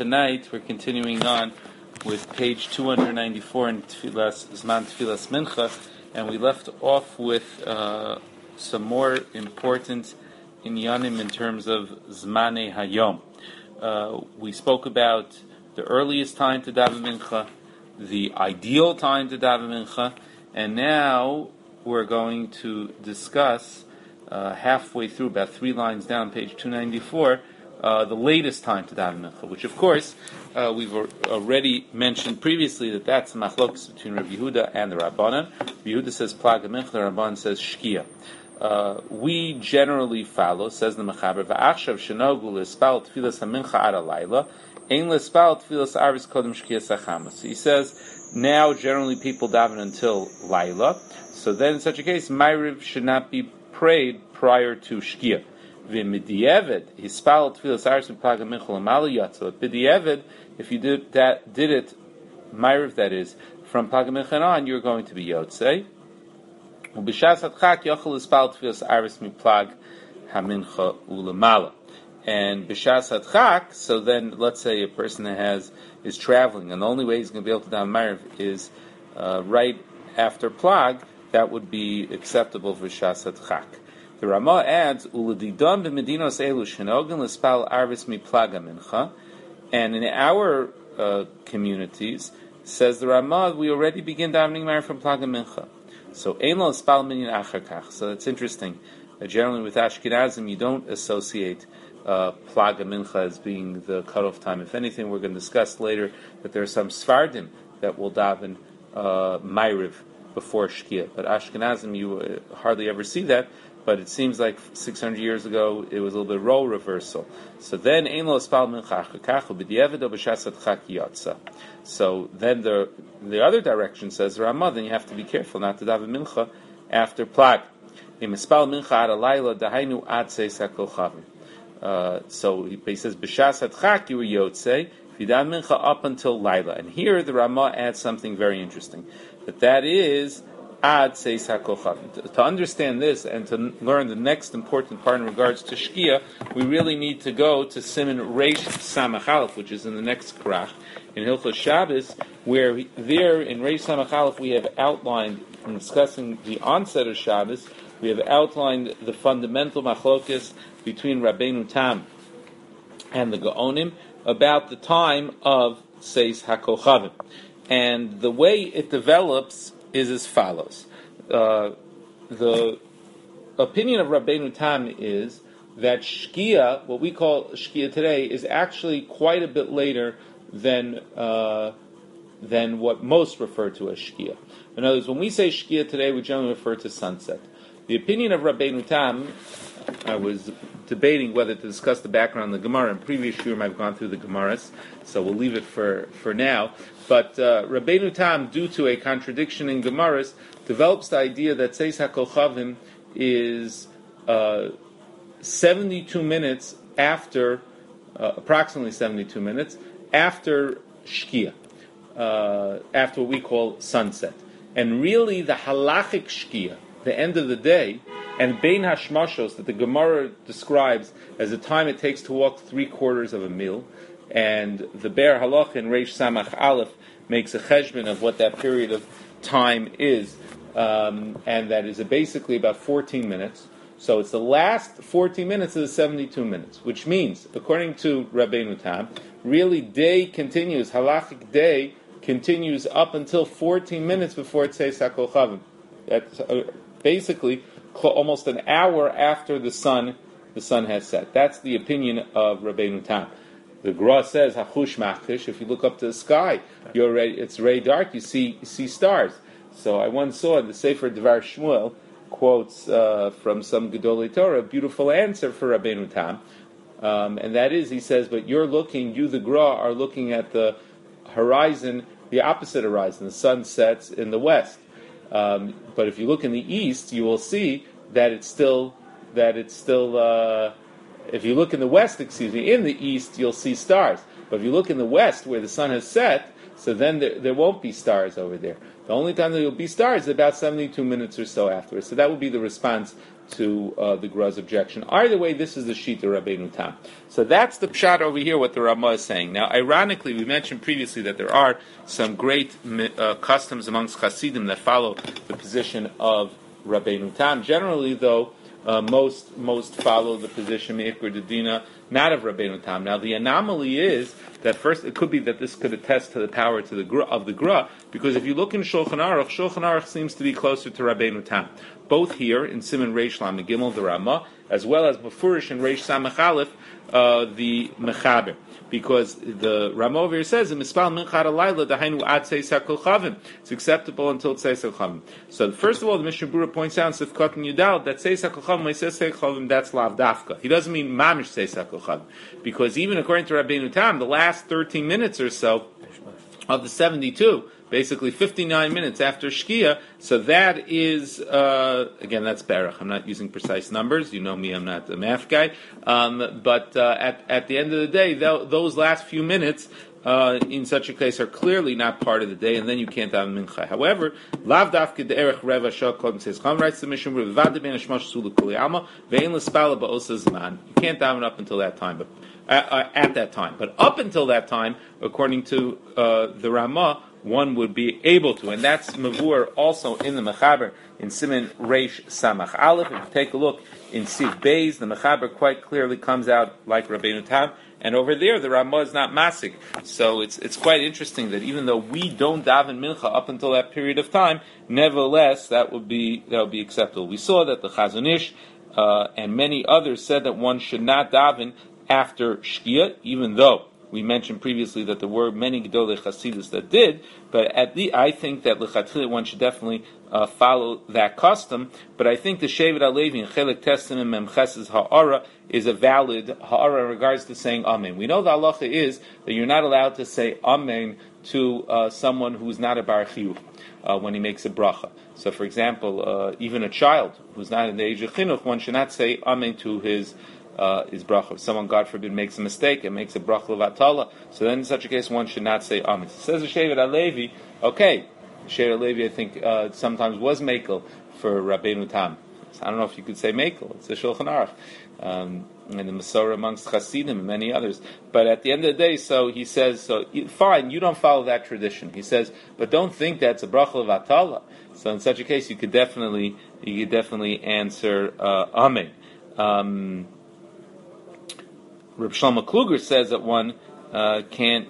Tonight we're continuing on with page 294 in Zman Tfilas Mincha, and we left off with some more important inyanim in terms of Zmane Hayom. We spoke about the earliest time to daven Mincha, the ideal time to daven Mincha, and now we're going to discuss halfway through, about 3 lines down, page 294, the latest time to daven mincha, which of course we've already mentioned previously that's machlokes between Rabbi Yehuda and the Rabbanan. Rabbi Yehuda says plaga mincha, the Rabbanan says shkia. We generally follow, says the Mechaber, va'achshav shenogu l'espal tfilas hamincha ad alayla, ein l'espal tfilas arvis kodem shkia sachamas. So he says now generally people daven until Laila, so then in such a case Ma'ariv should not be prayed prior to shkia. V'midiyeved hispal tfilas arvis plaga mincha l'mala yatzah. B'diyeved, if you did it Ma'ariv, that is from plaga mincha on, you're going to be yotzei. Ubishas hadchak yochel hispal tfilas arvis miplag hamincha u'lemala. And b'shas hadchak, so then let's say a person that is traveling, and the only way he's going to be able to daven Ma'ariv is right after plag, that would be acceptable for b'shas hadchak. The Ramah adds, "Uladidam b'medinos elu shenogan l'spal arvis miplaga mincha," and in our communities, says the Ramah, we already begin davening Ma'ariv from plaga mincha. So ein lo l'spal minyan achar kach. So that's interesting. Generally, with Ashkenazim, you don't associate plaga mincha as being the cutoff time. If anything, we're going to discuss later that there are some Sfardim that will daven Ma'ariv before Shkia. But Ashkenazim, you hardly ever see that. But it seems like 600 years ago it was a little bit role reversal. So then ein lo espal mincha achakachu b'diavad o b'shas hadchak yatsa. So then the other direction says Ramah, then you have to be careful not to daven mincha after plag. Im espal mincha ad alayla dahainu ad seis hakochavim. So he says b'shas hadchak you were yotzei if you daven mincha up until Laila. And here the Ramah adds something very interesting. That is Ad Seis HaKochavim. To understand this and to learn the next important part in regards to Shkia, we really need to go to Siman Reish Samach Aleph, which is in the next Krach in Hilchos Shabbos, where there in Reish Samach Aleph we have outlined, in discussing the onset of Shabbos, we have outlined the fundamental machlokes between Rabbeinu Tam and the Gaonim about the time of Seis HaKochavim. And the way it develops is as follows. The opinion of Rabbeinu Tam is that Shkia, what we call Shkia today, is actually quite a bit later than what most refer to as Shkia. In other words, when we say Shkia today, we generally refer to sunset. The opinion of Rabbeinu Tam, I was debating whether to discuss the background of the Gemara. In previous year, I've gone through the Gemaras, so we'll leave it for now. But Rabbeinu Tam, due to a contradiction in Gemaras, develops the idea that Seis HaKochavim is 72 minutes after, approximately 72 minutes, after Shkia, after what we call sunset. And really, the halachic Shkia, the end of the day, and Bein Hashmashos, that the Gemara describes as the time it takes to walk 3/4 of a mil, and the Be'er Halach in Reish Samach Aleph makes a cheshbon of what that period of time is, and that is basically about 14 minutes. So it's the last 14 minutes of the 72 minutes, which means, according to Rabbeinu Tam, really day continues, halachic day continues up until 14 minutes before it says HaKochavim. That's basically almost an hour after the sun has set. That's the opinion of Rabbeinu Tam. The Gra says hachush machish. If you look up to the sky, it's already dark. You see stars. So I once saw the Sefer Dvar Shmuel quotes from some Gedolei Torah a beautiful answer for Rabbeinu Tam, and that is, he says, but you the Gra are looking at the horizon, the opposite horizon. The sun sets in the west. But if you look in the east, you will see that it's still. If you look in the west, in the east, you'll see stars. But if you look in the west, where the sun has set, so then there won't be stars over there. The only time there will be stars is about 72 minutes or so afterwards. So that would be the response to the Gra's objection. Either way, this is the Shita Rabbeinu Tam. So that's the pshat over here, what the Ramah is saying. Now, ironically, we mentioned previously that there are some great customs amongst Hasidim that follow the position of Rabbeinu Tam. Generally, though, most follow the position Me'ikr Dedina, not of Rabbeinu Tam. Now, the anomaly is that first, it could be that this could attest to the power of the Gra, because if you look in Shulchan Aruch seems to be closer to Rabbeinu Tam. Both here in Siman Reish Lamed Gimel, the Ramah, as well as Befurish in Reish Samach Aleph, the Mechaber. Because the Ramah over here says, it's acceptable until Tseis HaKochavim. So first of all, the Mishnah Berurah points out in Sifkat and Yudal that Tseis HaKochavim, when he says Tseis HaKochavim, that's Lav Dafka. He doesn't mean Mamish Tseis HaKochavim. Because even according to Rabbeinu Tam, the last 13 minutes or so of the 72, basically 59 minutes after Shkia, so that is, again, that's Berach. I'm not using precise numbers. You know me, I'm not a math guy. But at the end of the day, those last few minutes, in such a case, are clearly not part of the day, and then you can't have mincha. However, lav dafke de'erech reva shah kodem says cham writes the Mishnah Berurah v'vad ben hashmash sulu kuli alma ve'en l'spala ba'osa zman. You can't daven up until that time, but at that time. But up until that time, according to the Ramah, one would be able to, and that's mavur also in the Mechaber in Siman Reish Samach Aleph. If you take a look in Siv Beis, the Mechaber quite clearly comes out like Rabbeinu Tam, and over there the Ramah is not masik. So it's quite interesting that even though we don't daven mincha up until that period of time, nevertheless that would be acceptable. We saw that the Chazon Ish and many others said that one should not daven after Shkia, even though we mentioned previously that there were many Gedolei Chasidus that did, but I think that L'chatchila one should definitely follow that custom. But I think the Shevet HaLevi in Chelek Testament Memches's Ha'ara is a valid Ha'ara in regards to saying Amen. We know the halacha is that you're not allowed to say Amen to someone who's not a Bar Chiyuv when he makes a bracha. So, for example, even a child who's not in the age of Chinuch, one should not say Amen to his bracha. If someone, God forbid, makes a mistake and makes a bracha levatala, so then in such a case one should not say amen. It says the Shevet HaLevi, okay, Shevet HaLevi I think sometimes was mekel for Rabbeinu Tam. So I don't know if you could say mekel, it's a Shulchan Aruch, and the Masorah amongst Chasidim and many others. But at the end of the day, so he says, so fine, you don't follow that tradition. He says, but don't think that's a bracha levatala. So in such a case you could definitely answer amen. Reb Shlomo Kluger says that one can't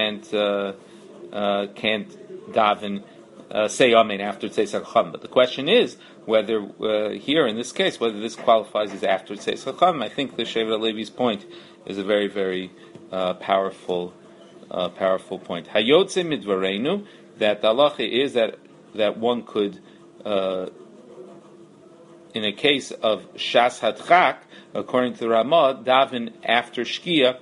daven say amen after Tzeis HaKochavim. But the question is whether here in this case whether this qualifies as after Tzeis HaKochavim. I think the Shevet HaLevi's point is a very very powerful point. Hayotze midvareinu, that the halacha is that one could in a case of Shas Hadchak, according to the Ramah, daven after Shkia.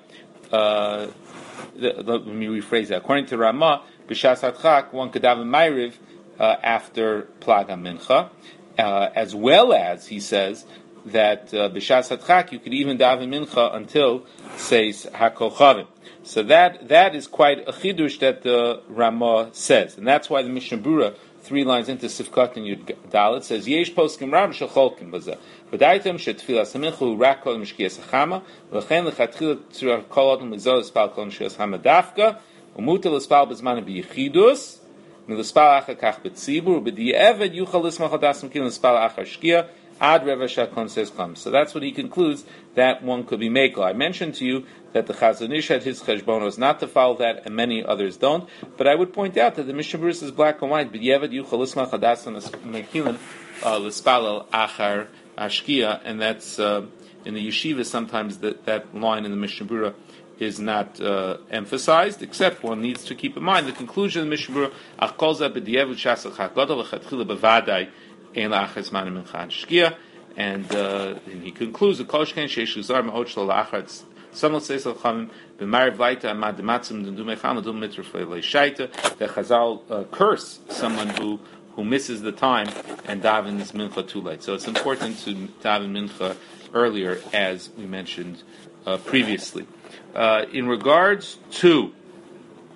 Let me rephrase that. According to Ramah, b'Shas Hadchak, one could daven Ma'ariv after Plaga Mincha, as well as he says that b'Shas Hadchak you could even daven Mincha until Tzeis HaKochavim. So that is quite a chidush that the Ramah says, and that's why the Mishnah Berurah 3 lines into Sifkat and Yud Dalet says Yesh poskim ram shecholkim bazeh. V'daitem shetfilas haminchu rak kol mishkias hachama v'chen lechatchila tzur kol odom lizol espal kol mishkias hama dafka umuta l'espal bezman b'yichidus l'espal achar kach b'tzibur b'di'eved yuchal l'smach adasam kin l'espal achar shkia ad reva shakon says kam. So that's what he concludes that one could be mekel. I mentioned to you that the Chazon Ish had his cheshbonos not to follow that, and many others don't. But I would point out that the Mishnah Berurah is black and white. But Yevad Yuchal Ismach Hadasan Mekilin L'Spalel Achar Ashkia, and that's in the yeshiva. Sometimes that line in the Mishnah Berurah is not emphasized, except one needs to keep in mind the conclusion of the Mishnah Berurah. Ach kol zeh b'di'evad shasel chagodol v'chatchila b'vadai ein la'achar zman mincha shkia, and he concludes the kol shken sheish luzar ma'od shlo la'achar. Some will say Salchamim b'mariv laita amad dematzim d'dumei do mitrufei leishaita. The Chazal curse someone who misses the time and davens mincha too late. So it's important to daven mincha earlier, as we mentioned previously. In regards to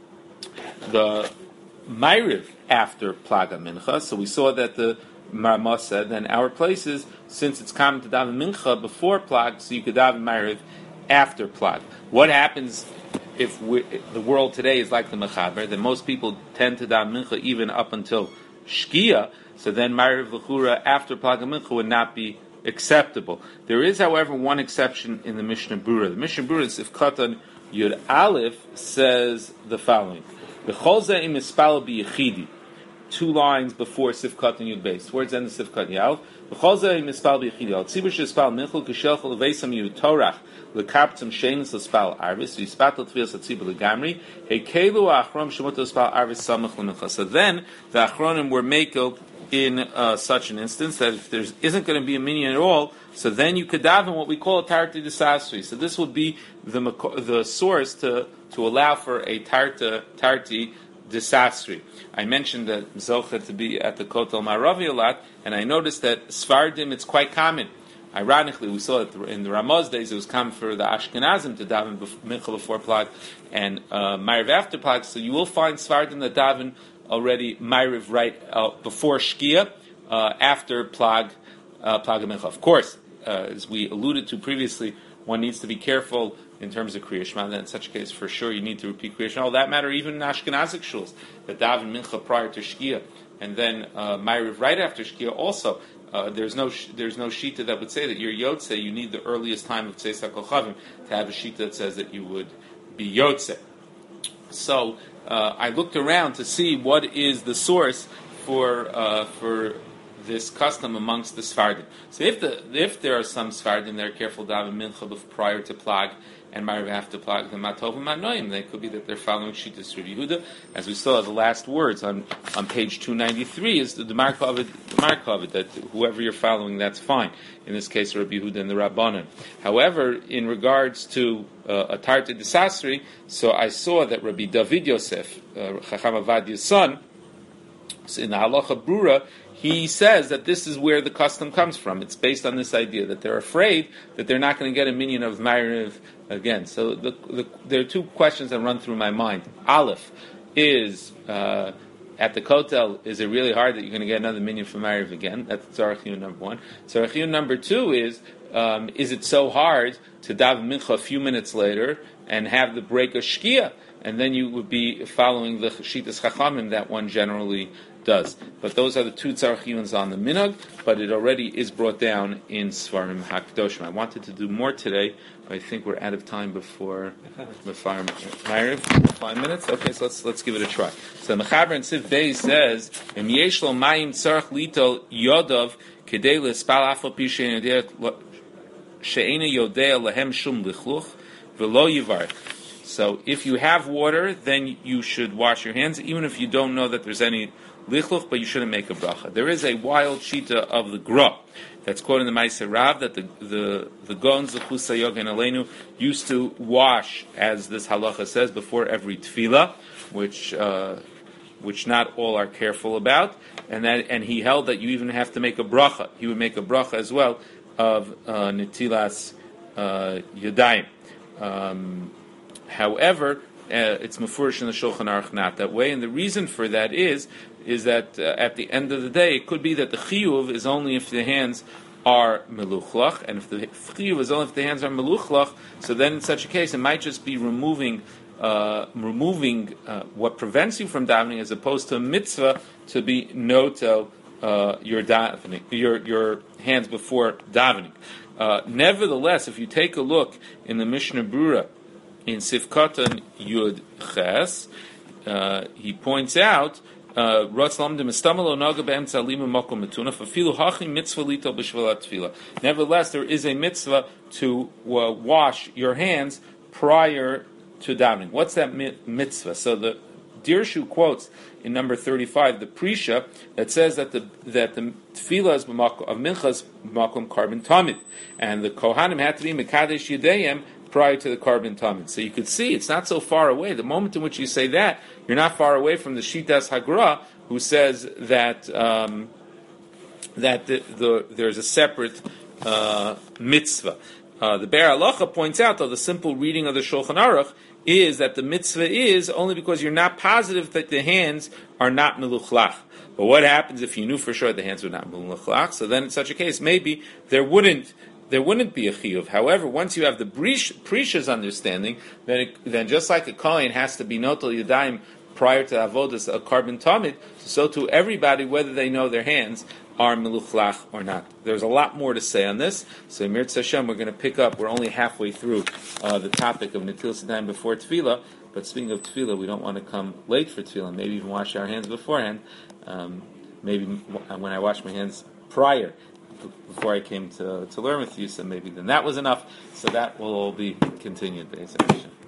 the Ma'ariv after Plaga Mincha. So we saw that the Marma said, then our places, since it's common to daven Mincha before Plag, so you could daven Ma'ariv after Plag. What happens if the world today is like the Mechaber, then most people tend to daven Mincha even up until Shkia, so then Ma'ariv L'chura after Plag Mincha would not be acceptable. There is, however, one exception in the Mishnah Berurah. The Mishnah Berurah, Sifkatan Yud Aleph, says the following: B'chol zeh im mispal b'yechidi, 2 lines before Sifkat and Yud Beis. Towards the end of Sifkat Yav. B'chol zeh im mispal b'yechidi. Al tzibur shespal minchul kishelchel leveisam Yud Torach lekaptzim shenis l'spal arvis v'ispatel tvias atzibur legamri hekelu achron shemot l'spal arvis samach l'mincha. So then the achronim were makel in such an instance that if there isn't going to be a minyan at all, so then you could daven what we call a tarti desasri. So this would be the source to allow for a tarti desasri. I mentioned that Zocha to be at the Kotel Maravi a lot, and I noticed that Sfardim, it's quite common. Ironically, we saw that in the Ramaz days it was common for the Ashkenazim to daven Mincha before Plag and Ma'ariv after Plag. So you will find Sfardim that daven already Ma'ariv right before Shkia, after Plag Mincha. Of course, as we alluded to previously, one needs to be careful in terms of Kriya Shema. Then in such a case, for sure, you need to repeat Kriya Shema. That matter even in Ashkenazic shuls, that daven Mincha prior to Shkia, and then Ma'ariv right after Shkia also. There's no shita that would say that you're Yotze, you need the earliest time of Tzeis HaKochavim to have a shita that says that you would be Yotze. So I looked around to see what is the source for this custom amongst the Sfardim. So if there are some Sfardim that are careful daven Mincha prior to Plag and Ma'ariv after Plag, the Matov and Manoim, they could be that they're following Shittas Rav Yehuda. As we saw, the last words on page 293 is the Markovid, that whoever you're following, that's fine. In this case, Rabbi Yehuda and the Rabbanan. However, in regards to a Tarti Desasri, so I saw that Rabbi David Yosef, Chacham Avadia's son, in the Halacha Brura, he says that this is where the custom comes from. It's based on this idea that they're afraid that they're not going to get a minyan of Ma'ariv again. So there are 2 questions that run through my mind. Aleph is, at the Kotel, is it really hard that you're going to get another minyan from Ma'ariv again? That's Tzarech Iyun number 1. Tzarech Iyun number 2 is it so hard to daven Mincha a few minutes later and have the break of Shkia? And then you would be following the Shitas Chachamim that one generally does. But those are the 2 tzarech iyuns on the minhag, but it already is brought down in Svarim HaKadoshim. I wanted to do more today, but I think we're out of time before Ma'ariv. 5 minutes? Okay, so let's give it a try. So Mechaber and Siv Beis says, Em yesh lo mayim tzarech litol yodov kedei l'spal afal pi she'ena yodea lehem shum lichluch v'lo yivarech. So if you have water, then you should wash your hands, even if you don't know that there's any lichluch, but you shouldn't make a bracha. There is a wild shita of the Gra that's quoted in the Ma'aser Rav that the Gon Zechus Yogen Aleinu used to wash, as this halacha says, before every tefillah, which not all are careful about, and he held that you even have to make a bracha. He would make a bracha as well of netilas yadayim. However, it's mefurish in the Shulchan Aruch not that way, and the reason for that is that at the end of the day, it could be that the chiyuv is only if the hands are meluchlach, and if the chiyuv is only if the hands are meluchlach, so then in such a case, it might just be removing what prevents you from davening, as opposed to a mitzvah to be notel your hands before davening. Nevertheless, if you take a look in the Mishnah Berurah, in Sifkatan Yud Ches, he points out, nevertheless, there is a mitzvah to wash your hands prior to davening. What's that mitzvah? So the Dirshu quotes in number 35 the Prisha that says that the tefillah of minchas makom carbon tamid, and the kohanim had to be mekadesh yedayim prior to the carbon tamid. So you could see it's not so far away. The moment in which you say that, you're not far away from the Shitas Hagra, who says that there's a separate mitzvah. The Be'er Halacha points out, though, the simple reading of the Shulchan Aruch is that the mitzvah is only because you're not positive that the hands are not meluchlach. But what happens if you knew for sure the hands were not meluchlach? So then in such a case, maybe there wouldn't be a chiyuv. However, once you have the Prisha's understanding, then just like a kohen has to be notel yadayim prior to avodas a carbon tamid, so too everybody, whether they know their hands are meluchlach or not. There's a lot more to say on this. So Mirz Hashem, we're going to pick up. We're only halfway through the topic of Netilas Yadayim before Tefillah. But speaking of Tefillah, we don't want to come late for Tefillah. Maybe even wash our hands beforehand. Maybe when I washed my hands prior, before I came to learn with you, so maybe then that was enough. So that will all be continued, basically.